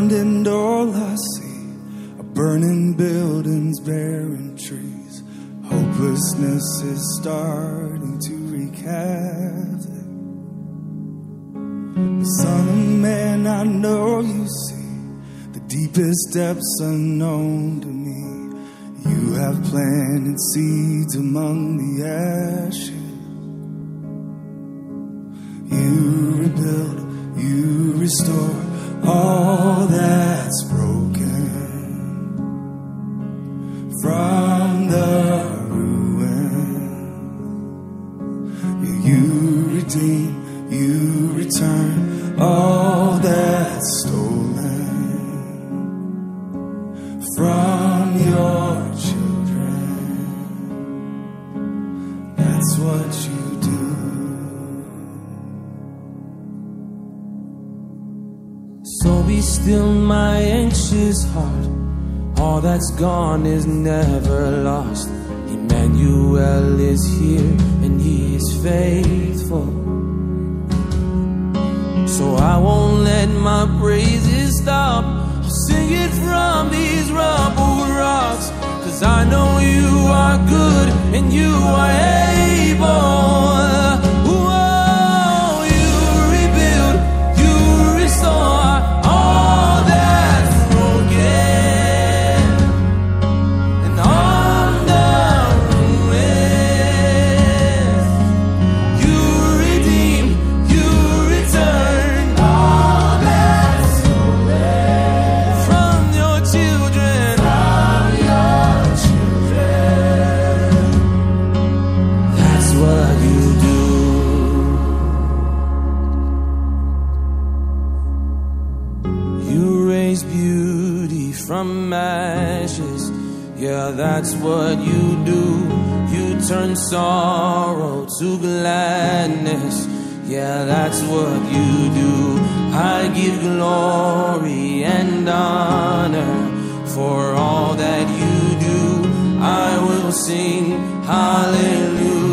around and all I see are burning buildings, barren trees. Hopelessness is starting to wreak havoc. But Son of Man, I know you see the deepest depths unknown to me. You have planted seeds among the ashes. You rebuild, you restore all that's broken from the ruin. You redeem, you return all that's stolen from your children. That's what you do. So be still, my anxious heart. All that's gone is never lost. Emmanuel is here and he is faithful. So I won't let my praises stop. I'll sing it from these rubble rocks. 'Cause I know you are good and you are able. From ashes, yeah, that's what you do. You turn sorrow to gladness, yeah, that's what you do. I give glory and honor for all that you do. I will sing hallelujah.